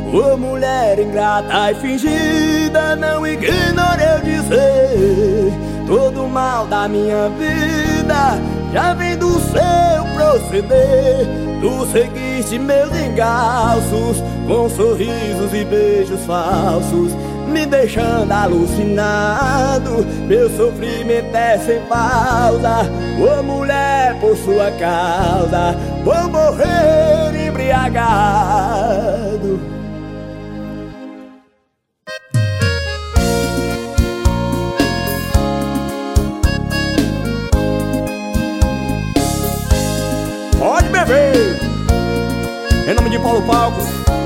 Ô mulher ingrata e fingida, não ignore eu dizer, todo o mal da minha vida já vem do seu proceder. Tu seguiste meus engalços com sorrisos e beijos falsos, me deixando alucinado. Meu sofrimento é sem pausa. Ô mulher, por sua causa vou morrer embriagado. Pode beber, em nome de Paulo Palco.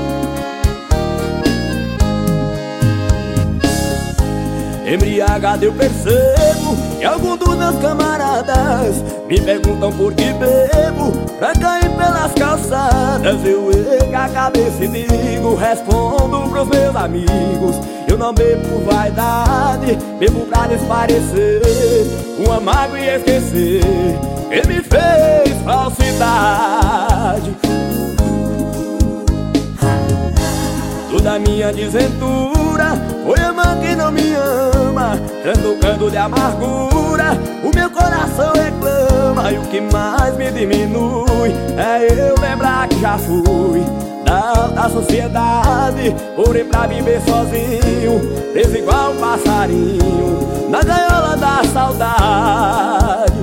Embriagado eu percebo que alguns dos meus camaradas me perguntam por que bebo, pra cair pelas calçadas. Eu ergo a cabeça e digo, respondo pros meus amigos: eu não bebo por vaidade, bebo pra desparecer uma mágoa e esquecer quem me fez falsidade. Toda minha desventura foi a mãe que não me ama, trancando de amargura o meu coração reclama. E o que mais me diminui é eu lembrar que já fui da sociedade, porém pra viver sozinho, preso igual um passarinho na gaiola da saudade.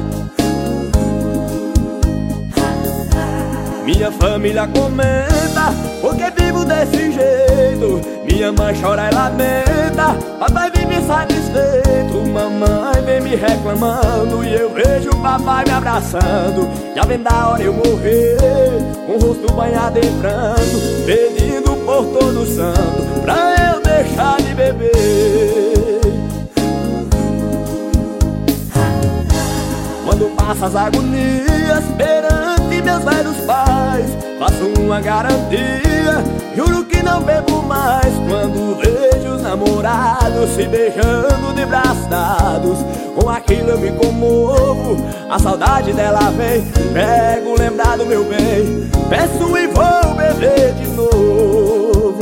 Minha família comenta porque vivo desse jeito, minha mãe chora e lamenta, papai vive satisfeito. Mamãe vem me reclamando e eu vejo o papai me abraçando. Já vem da hora eu morrer, com o rosto banhado em pranto, pedindo por todo santo pra eu deixar de beber. Quando passa as agonias perante meus velhos pais, faço uma garantia, juro que não bebo mais. Quando vejo os namorados se beijando de braços dados, com aquilo eu me comovo, a saudade dela vem. Pego lembrar do meu bem, peço e vou beber de novo.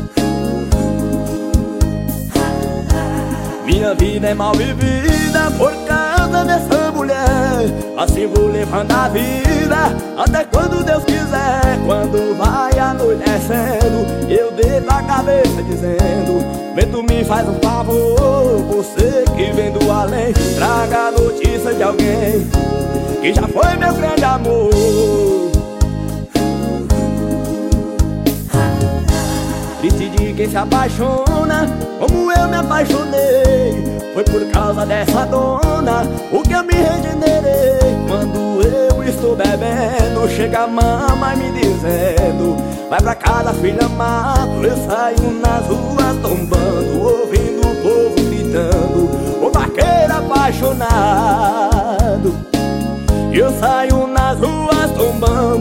Minha vida é mal vivida por causa dessa mulher, assim vou levando a vida até quando Deus quiser. Quando vai anoitecendo eu deito a cabeça dizendo: vê, tu me faz um favor, você que vem do além, traga a notícia de alguém que já foi meu grande amor. Triste de quem se apaixona como eu me apaixonei, foi por causa dessa dona o que eu me regenerei. Quando eu estou bebendo, chega a mamãe me dizendo: vai pra casa, filho amado. Eu saio nas ruas tombando, ouvindo o povo gritando: o vaqueiro apaixonado. Eu saio nas ruas tombando,